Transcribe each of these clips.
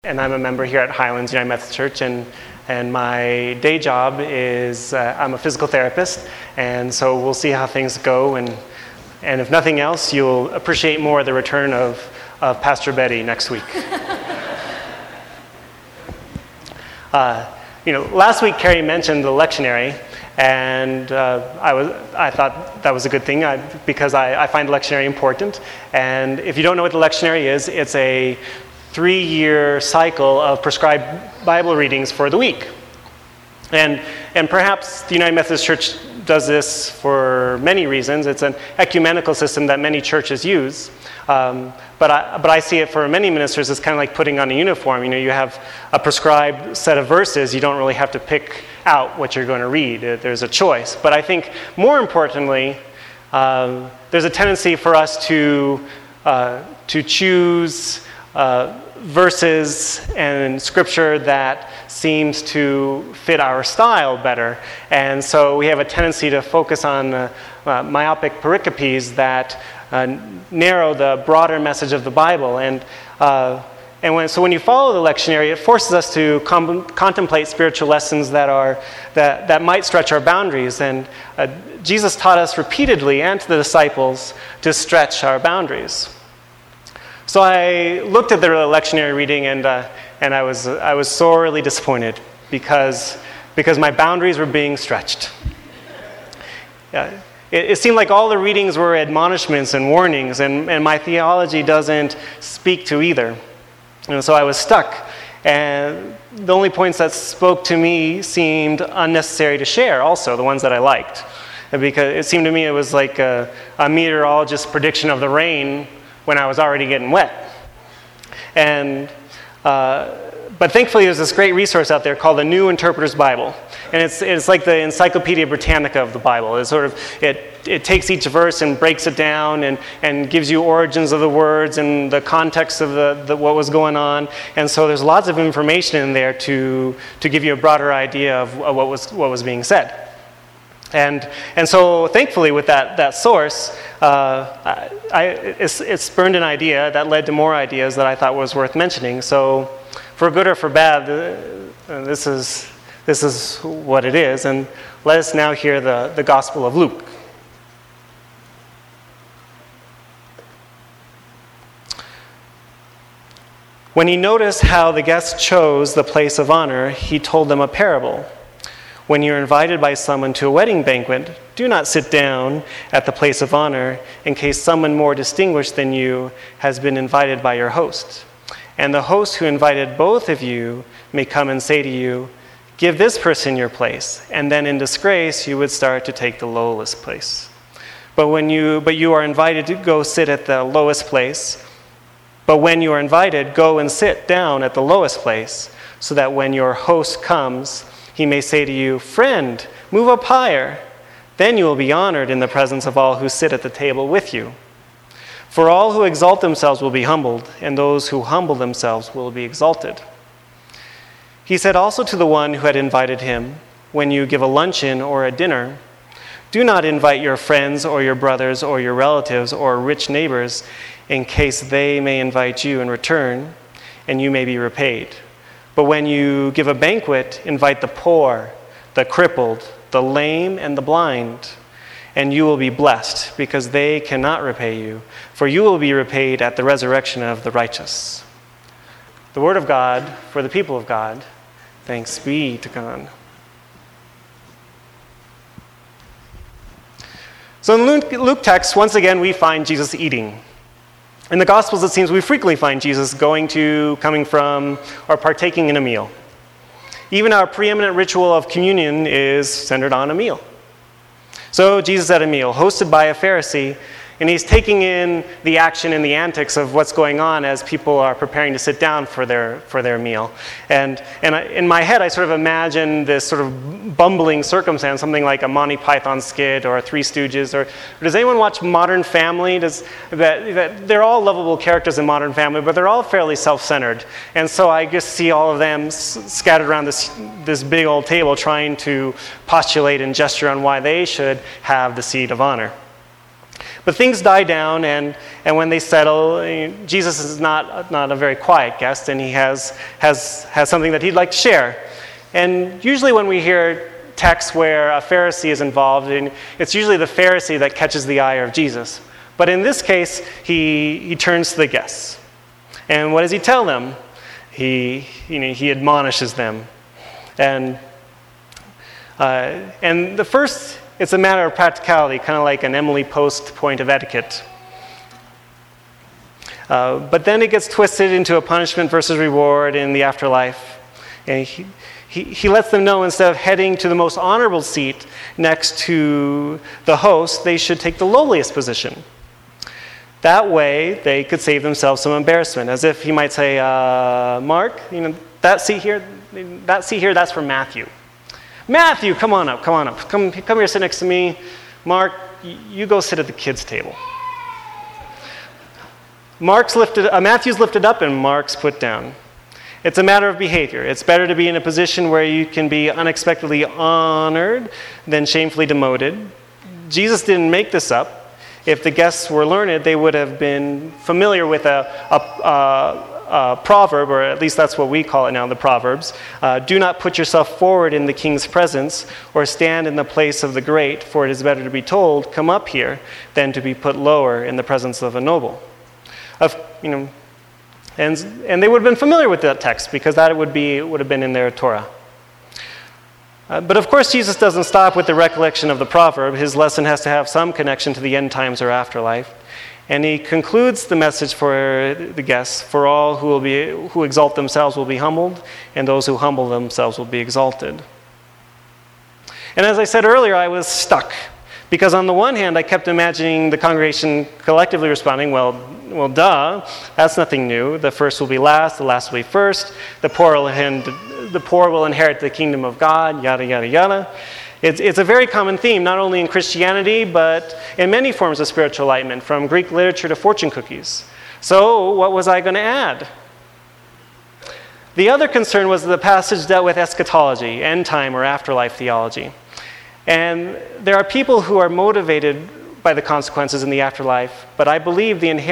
And I'm a member here at Highlands United Methodist Church, and my day job is I'm a physical therapist, and so we'll see how things go, and if nothing else, you'll appreciate more the return of Pastor Betty next week. Last week Carrie mentioned the lectionary, and I thought that was a good thing because I find the lectionary important. And if you don't know what the lectionary is, it's a 3-year cycle of prescribed Bible readings for the week. And perhaps the United Methodist Church does this for many reasons. It's an ecumenical system that many churches use. But I see it for many ministers as kind of like putting on a uniform. You have a prescribed set of verses. You don't really have to pick out what you're going to read. There's a choice. But I think more importantly, there's a tendency for us to choose verses and scripture that seems to fit our style better. And so we have a tendency to focus on myopic pericopes that narrow the broader message of the Bible. So when you follow the lectionary, it forces us to contemplate spiritual lessons that might stretch our boundaries. And Jesus taught us repeatedly, and to the disciples, to stretch our boundaries. So I looked at the lectionary reading, and I was sorely disappointed because my boundaries were being stretched. It seemed like all the readings were admonishments and warnings, and my theology doesn't speak to either. And so I was stuck, and the only points that spoke to me seemed unnecessary to share, also, the ones that I liked. Because it seemed to me it was like a meteorologist's prediction of the rain when I was already getting wet. But thankfully there's this great resource out there called the New Interpreter's Bible. And it's like the Encyclopedia Britannica of the Bible. It takes each verse and breaks it down and gives you origins of the words and the context of what was going on. And so there's lots of information in there to give you a broader idea of what was being said. And so thankfully with that source, it spurned an idea that led to more ideas that I thought was worth mentioning. So for good or for bad, this is what it is. And let us now hear the Gospel of Luke. When he noticed how the guests chose the place of honor, he told them a parable. When you're invited by someone to a wedding banquet, do not sit down at the place of honor in case someone more distinguished than you has been invited by your host. And the host who invited both of you may come and say to you, give this person your place, and then in disgrace you would start to take the lowest place. But you are invited to go sit at the lowest place. But when you are invited, go and sit down at the lowest place, so that when your host comes, he may say to you, friend, move up higher. Then you will be honored in the presence of all who sit at the table with you. For all who exalt themselves will be humbled, and those who humble themselves will be exalted. He said also to the one who had invited him, when you give a luncheon or a dinner, do not invite your friends or your brothers or your relatives or rich neighbors, in case they may invite you in return, and you may be repaid. But when you give a banquet, invite the poor, the crippled, the lame, and the blind, and you will be blessed, because they cannot repay you, for you will be repaid at the resurrection of the righteous. The word of God for the people of God. Thanks be to God. So in Luke text, once again, we find Jesus eating. In the Gospels, it seems we frequently find Jesus coming from, or partaking in a meal. Even our preeminent ritual of communion is centered on a meal. So Jesus at a meal, hosted by a Pharisee, and he's taking in the action and the antics of what's going on as people are preparing to sit down for their meal. And in my head, I sort of imagine this sort of bumbling circumstance, something like a Monty Python skit or a Three Stooges. Or does anyone watch Modern Family? They're all lovable characters in Modern Family, but they're all fairly self-centered. And so I just see all of them scattered around this big old table trying to postulate and gesture on why they should have the seat of honor. But things die down, and when they settle, Jesus is not a very quiet guest, and he has something that he'd like to share. And usually when we hear texts where a Pharisee is involved, and it's usually the Pharisee that catches the eye of Jesus. But in this case, he turns to the guests. And what does he tell them? He admonishes them. And the first, it's a matter of practicality, kind of like an Emily Post point of etiquette. But then it gets twisted into a punishment versus reward in the afterlife. And he lets them know instead of heading to the most honorable seat next to the host, they should take the lowliest position. That way, they could save themselves some embarrassment. As if he might say, Mark, that seat here, that's for Matthew. Matthew, come on up. Come here, sit next to me. Mark, you go sit at the kids' table. Matthew's lifted up and Mark's put down. It's a matter of behavior. It's better to be in a position where you can be unexpectedly honored than shamefully demoted. Jesus didn't make this up. If the guests were learned, they would have been familiar with a proverb, or at least that's what we call it now, the Proverbs. Do not put yourself forward in the king's presence, or stand in the place of the great, for it is better to be told, come up here, than to be put lower in the presence of a noble. And they would have been familiar with that text, because that would have been in their Torah. But of course, Jesus doesn't stop with the recollection of the proverb. His lesson has to have some connection to the end times or afterlife. And he concludes the message for the guests, for all who exalt themselves will be humbled, and those who humble themselves will be exalted. And as I said earlier, I was stuck. Because on the one hand, I kept imagining the congregation collectively responding, well, duh, that's nothing new. The first will be last, the last will be first. The poor will inherit the kingdom of God, yada, yada, yada. It's a very common theme, not only in Christianity, but in many forms of spiritual enlightenment, from Greek literature to fortune cookies. So what was I going to add? The other concern was that the passage dealt with eschatology, end time or afterlife theology. And there are people who are motivated by the consequences in the afterlife, but I believe in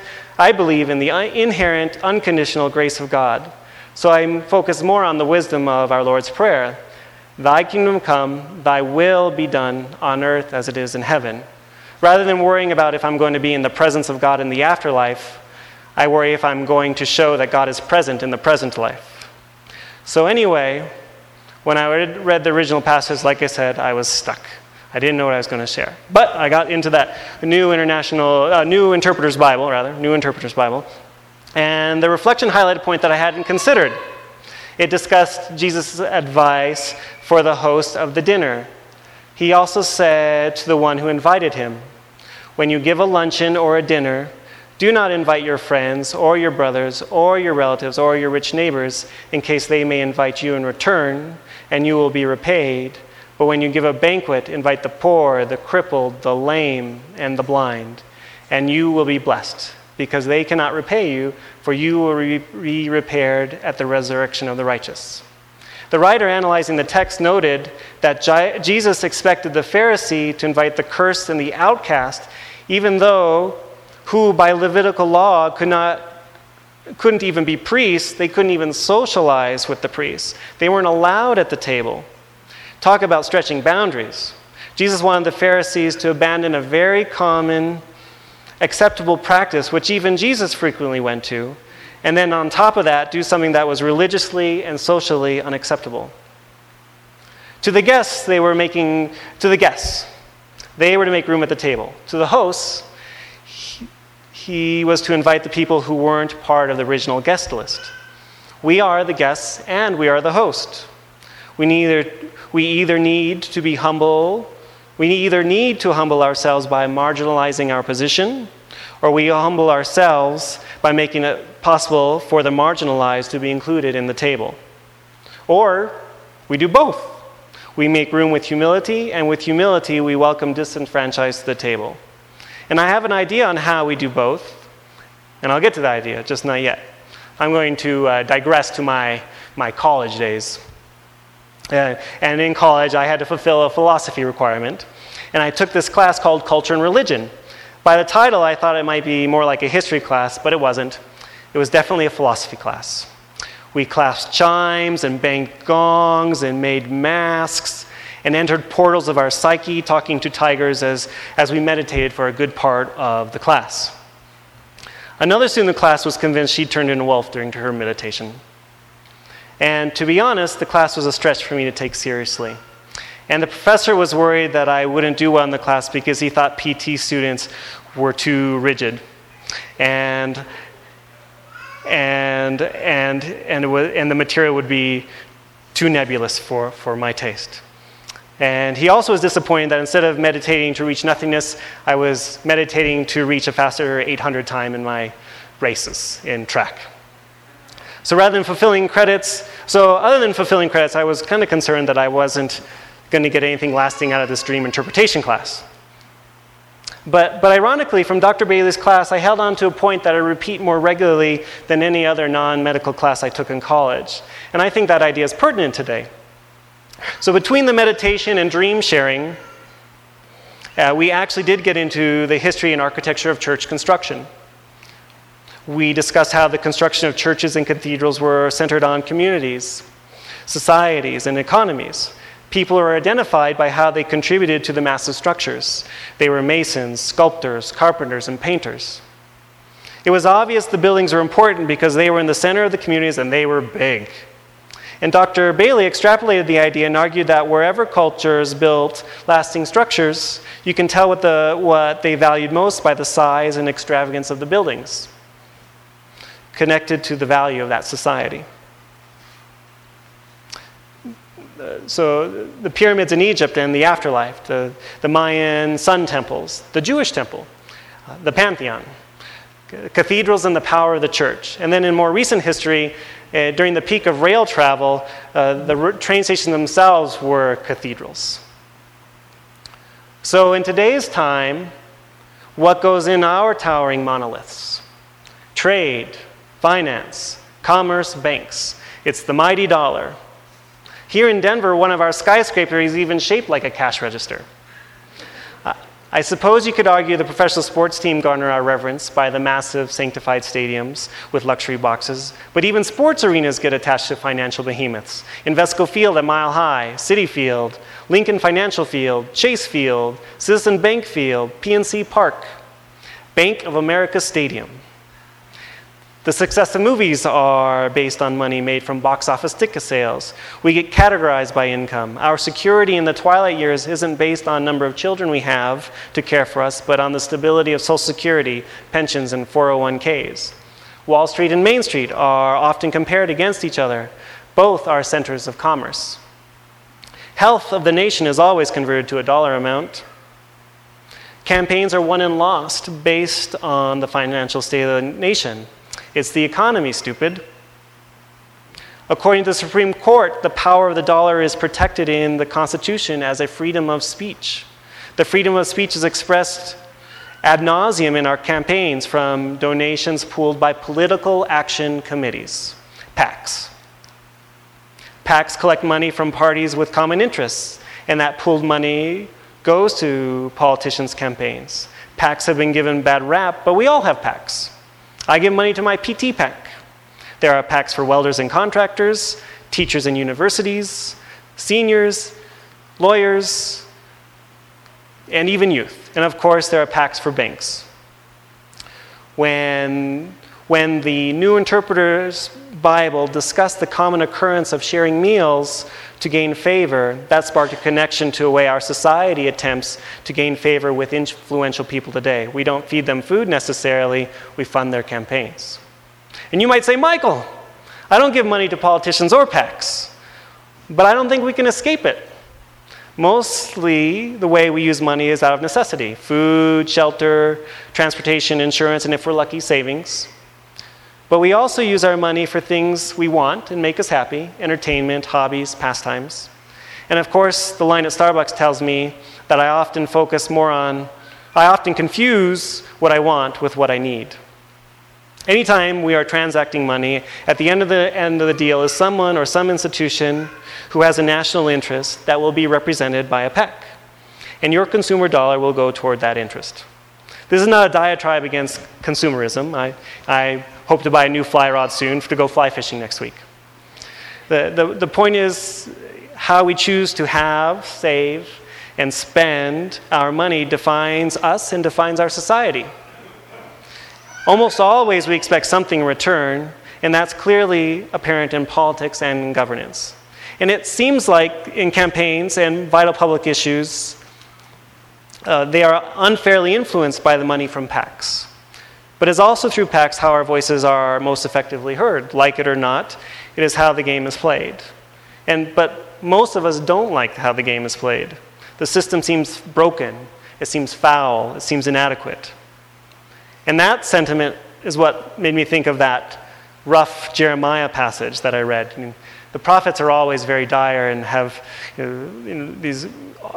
the inherent, unconditional grace of God. So I'm focused more on the wisdom of our Lord's Prayer. Thy kingdom come, thy will be done on earth as it is in heaven. Rather than worrying about if I'm going to be in the presence of God in the afterlife, I worry if I'm going to show that God is present in the present life. So anyway, when I read the original passage, like I said, I was stuck. I didn't know what I was going to share. But I got into that New Interpreter's Bible. And the reflection highlighted a point that I hadn't considered. It discussed Jesus' advice for the host of the dinner. He also said to the one who invited him, when you give a luncheon or a dinner, do not invite your friends or your brothers or your relatives or your rich neighbors in case they may invite you in return, and you will be repaid. But when you give a banquet, invite the poor, the crippled, the lame, and the blind, and you will be blessed, because they cannot repay you, for you will be repaired at the resurrection of the righteous. The writer analyzing the text noted that Jesus expected the Pharisee to invite the cursed and the outcast, even though who by Levitical law couldn't even be priests, they couldn't even socialize with the priests. They weren't allowed at the table. Talk about stretching boundaries. Jesus wanted the Pharisees to abandon a very common, acceptable practice, which even Jesus frequently went to, and then on top of that, do something that was religiously and socially unacceptable. To the guests, they were to make room at the table. To the hosts, he was to invite the people who weren't part of the original guest list. We are the guests and we are the host. We either need to humble ourselves by marginalizing our position, or we humble ourselves by making it possible for the marginalized to be included in the table. Or we do both. We make room with humility, and with humility we welcome disenfranchised to the table. And I have an idea on how we do both, and I'll get to that idea, just not yet. I'm going to digress to my college days. And in college, I had to fulfill a philosophy requirement. And I took this class called Culture and Religion. By the title, I thought it might be more like a history class, but it wasn't. It was definitely a philosophy class. We clasped chimes and banged gongs and made masks and entered portals of our psyche, talking to tigers as we meditated for a good part of the class. Another student in the class was convinced she'd turned into a wolf during her meditation. And to be honest, the class was a stretch for me to take seriously. And the professor was worried that I wouldn't do well in the class because he thought PT students were too rigid. And the material would be too nebulous for my taste. And he also was disappointed that instead of meditating to reach nothingness, I was meditating to reach a faster 800 time in my races in track. So other than fulfilling credits, I was kind of concerned that I wasn't going to get anything lasting out of this dream interpretation class. But ironically, from Dr. Bailey's class, I held on to a point that I repeat more regularly than any other non-medical class I took in college. And I think that idea is pertinent today. So between the meditation and dream sharing, we actually did get into the history and architecture of church construction. We discussed how the construction of churches and cathedrals were centered on communities, societies, and economies. People are identified by how they contributed to the massive structures. They were masons, sculptors, carpenters, and painters. It was obvious the buildings were important because they were in the center of the communities and they were big. And Dr. Bailey extrapolated the idea and argued that wherever cultures built lasting structures, you can tell what they valued most by the size and extravagance of the buildings, connected to the value of that society. So the pyramids in Egypt and the afterlife, the Mayan sun temples, the Jewish temple, the Pantheon, cathedrals and the power of the church. And then in more recent history, during the peak of rail travel, the train stations themselves were cathedrals. So in today's time, what goes in our towering monoliths? Trade, finance, commerce, banks. It's the mighty dollar. Here in Denver, one of our skyscrapers is even shaped like a cash register. I suppose you could argue the professional sports team garner our reverence by the massive sanctified stadiums with luxury boxes, but even sports arenas get attached to financial behemoths. Invesco Field at Mile High, Citi Field, Lincoln Financial Field, Chase Field, Citizen Bank Field, PNC Park, Bank of America Stadium. The success of movies are based on money made from box office ticket sales. We get categorized by income. Our security in the twilight years isn't based on number of children we have to care for us, but on the stability of Social Security, pensions, and 401ks. Wall Street and Main Street are often compared against each other. Both are centers of commerce. Health of the nation is always converted to a dollar amount. Campaigns are won and lost based on the financial state of the nation. It's the economy, stupid. According to the Supreme Court, the power of the dollar is protected in the Constitution as a freedom of speech. The freedom of speech is expressed ad nauseum in our campaigns from donations pooled by political action committees, PACs. PACs collect money from parties with common interests, and that pooled money goes to politicians' campaigns. PACs have been given bad rap, but we all have PACs. I give money to my PT PAC. There are PACs for welders and contractors, teachers and universities, seniors, lawyers, and even youth. And of course, there are PACs for banks. When the New Interpreter's Bible discussed the common occurrence of sharing meals to gain favor, that sparked a connection to a way our society attempts to gain favor with influential people today. We don't feed them food necessarily, we fund their campaigns. And you might say, Michael, I don't give money to politicians or PACs, but I don't think we can escape it. Mostly the way we use money is out of necessity: food, shelter, transportation, insurance, and if we're lucky, savings. But we also use our money for things we want and make us happy: entertainment, hobbies, pastimes. And of course, the line at Starbucks tells me that I often confuse what I want with what I need. Anytime we are transacting money, at the end of the deal is someone or some institution who has a national interest that will be represented by a PAC. And your consumer dollar will go toward that interest. This is not a diatribe against consumerism. I hope to buy a new fly rod soon to go fly fishing next week. The point is how we choose to have, save, and spend our money defines us and defines our society. Almost always we expect something in return, and that's clearly apparent in politics and in governance. And it seems like in campaigns and vital public issues, they are unfairly influenced by the money from PACs. But it's also through PACs how our voices are most effectively heard. Like it or not, it is how the game is played. But most of us don't like how the game is played. The system seems broken, it seems foul, it seems inadequate. And that sentiment is what made me think of that rough Jeremiah passage that I read. I mean, the prophets are always very dire and have these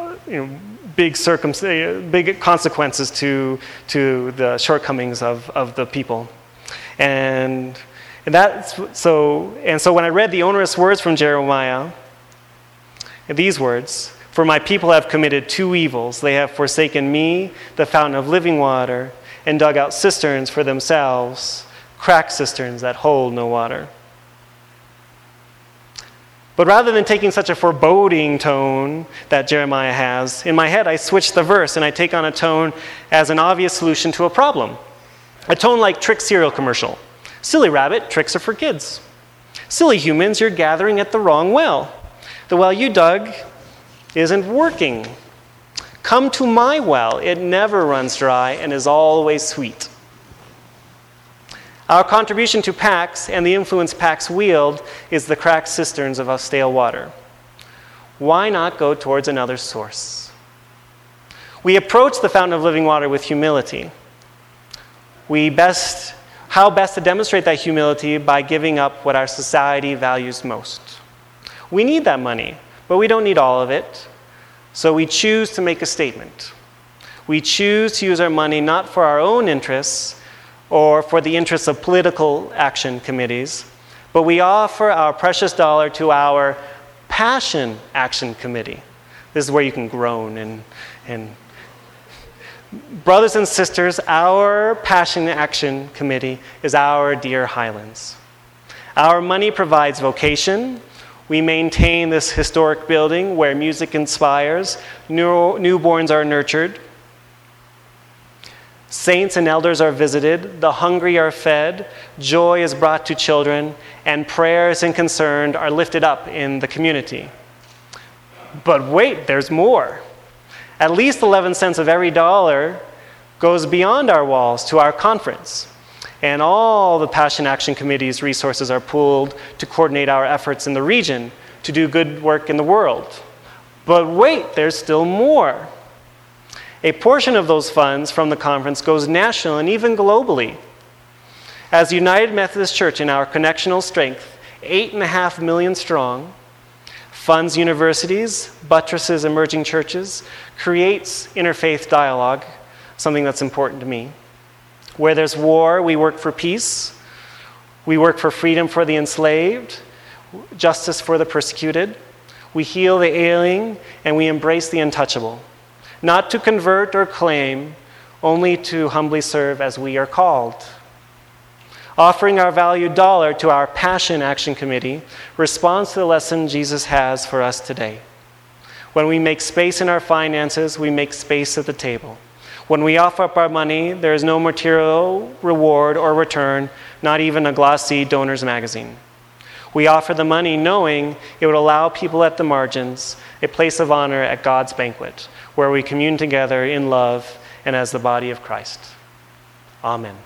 big consequences to the shortcomings of the people. And so when I read the onerous words from Jeremiah, these words, "For my people have committed two evils. They have forsaken me, the fountain of living water, and dug out cisterns for themselves, cracked cisterns that hold no water." But rather than taking such a foreboding tone that Jeremiah has, in my head I switch the verse and I take on a tone as an obvious solution to a problem. A tone like Trick cereal commercial. "Silly rabbit, tricks are for kids. Silly humans, you're gathering at the wrong well. The well you dug isn't working. Come to my well, it never runs dry and is always sweet." Our contribution to PACs and the influence PACs wield is the cracked cisterns of stale water. Why not go towards another source? We approach the fountain of living water with humility. How best to demonstrate that humility? By giving up what our society values most. We need that money, but we don't need all of it. So we choose to make a statement. We choose to use our money not for our own interests or for the interests of political action committees, but we offer our precious dollar to our Passion Action Committee. This is where you can groan and brothers and sisters, our Passion Action Committee is our dear Highlands. Our money provides vocation. We maintain this historic building where music inspires, newborns are nurtured, saints and elders are visited, the hungry are fed, joy is brought to children, and prayers and concern are lifted up in the community. But wait, there's more. At least 11 cents of every dollar goes beyond our walls to our conference. And all the Passion Action Committee's resources are pooled to coordinate our efforts in the region to do good work in the world. But wait, there's still more. A portion of those funds from the conference goes national and even globally. As United Methodist Church in our connectional strength, 8.5 million strong, funds universities, buttresses emerging churches, creates interfaith dialogue, something that's important to me. Where there's war, we work for peace. We work for freedom for the enslaved, justice for the persecuted. We heal the ailing, and we embrace the untouchable. Not to convert or claim, only to humbly serve as we are called. Offering our valued dollar to our Passion Action Committee responds to the lesson Jesus has for us today. When we make space in our finances, we make space at the table. When we offer up our money, there is no material reward or return, not even a glossy donor's magazine. We offer the money knowing it would allow people at the margins a place of honor at God's banquet, where we commune together in love and as the body of Christ. Amen.